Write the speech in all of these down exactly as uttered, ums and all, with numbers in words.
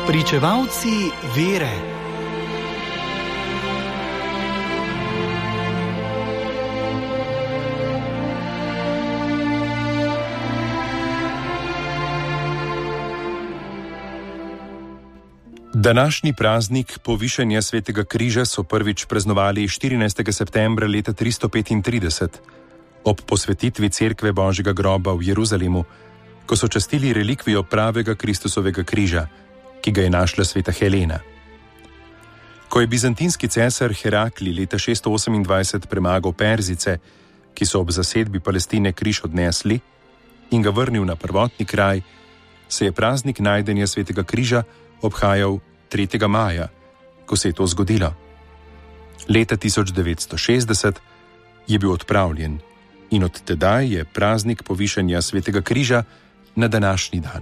Pričevalci vere. Današnji praznik povišanja Svetega križa so prvič praznovali štirinajstega septembra leta tristo petintrideset ob posvetitvi cerkve Božjega groba v Jeruzalemu, ko so častili relikvijo pravega Kristusovega križa, ki ga je našla sveta Helena. Ko je bizantinski cesar Herakli leta šeststo osemindvajset premagal Perzice, ki so ob zasedbi Palestine križ odnesli, in ga vrnil na prvotni kraj, se je praznik najdenja Svetega križa obhajal tretjega maja, ko se je to zgodilo. Leta tisoč devetsto šestdeset je bil odpravljen in od tedaj je praznik povišanja Svetega križa na današnji dan.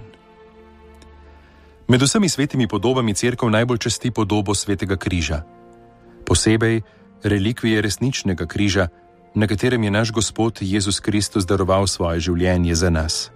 Med vsemi svetimi podobami cerkev najbolj časti podobo Svetega križa, posebej relikvije resničnega križa, na katerem je naš Gospod Jezus Kristus daroval svoje življenje za nas.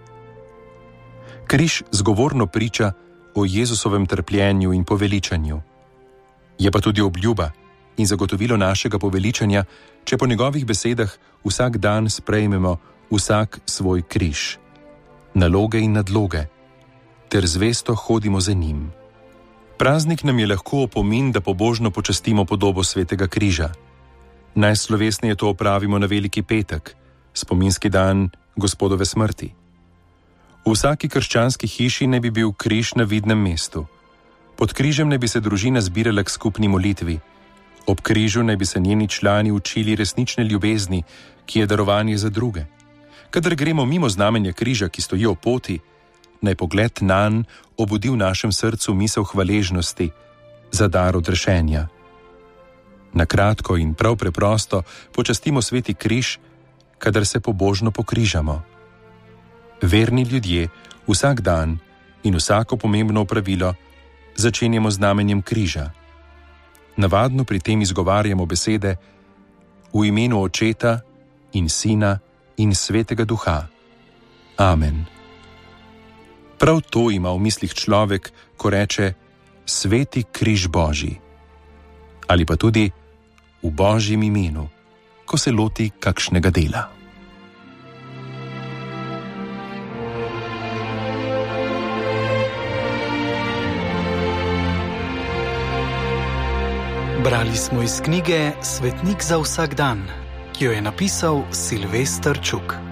Križ zgovorno priča o Jezusovem trpljenju in poveličanju. Je pa tudi obljuba in zagotovilo našega poveličanja, če po njegovih besedah vsak dan sprejmemo vsak svoj križ, naloge in nadloge, ter zvesto hodimo za njim. Praznik nam je lahko opomin, da pobožno počastimo podobo Svetega križa. Najslovesneje to opravimo na Veliki petek, spominski dan Gospodove smrti. V vsaki krščanski hiši naj bi bil križ na vidnem mestu. Pod križem naj bi se družina zbirala k skupni molitvi. Ob križu naj bi se njeni člani učili resnične ljubezni, ki je darovanje za druge. Kadar gremo mimo znamenja križa, ki stoji ob poti, naj pogled nanj obudi v našem srcu misel hvaležnosti za dar odrešenja. Na kratko in prav preprosto počastimo Sveti križ, kadar se pobožno pokrižamo. Verni ljudje vsak dan in vsako pomembno opravilo začenjamo z znamenjem križa. Navadno pri tem izgovarjamo besede v imenu Očeta in Sina in Svetega Duha. Amen. Prav to ima v mislih človek, ko reče Sveti križ Božji. Ali pa tudi v Božjem imenu, ko se loti kakšnega dela. Brali smo iz knjige Svetnik za vsak dan, ki jo je napisal Silvester Čuk.